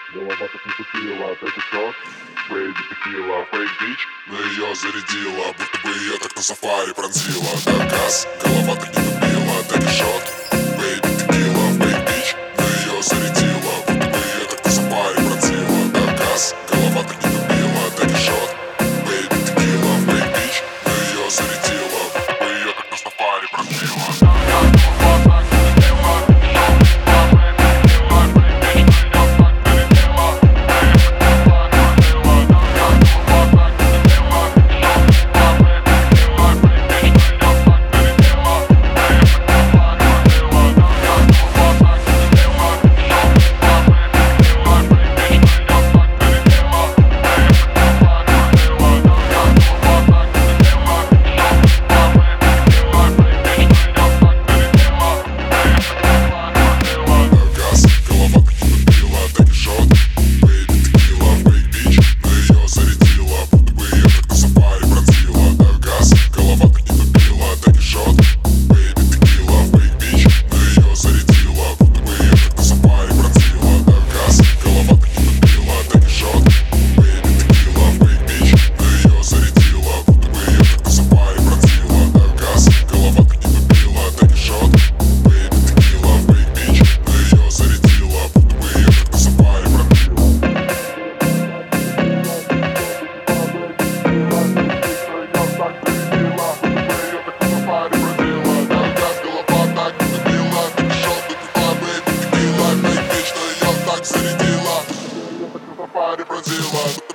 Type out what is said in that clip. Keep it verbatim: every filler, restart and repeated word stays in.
Голова как не тупила, это шот. Бэйби текила, фейк бич. Но ее зарядила, будто бы ее так на сафари пронзила. Да, газ, голова так не тупила, так и шот. Бэйби текила, фейк бич. Но ее зарядила, будто бы ее так на сафари пронзила. Да, газ, голова так не тупила, так и шот. Бэйби текила, фейк бич. Но ее зарядила, будто бы ее так на сафари пронзила. Зарядила, паре бродила.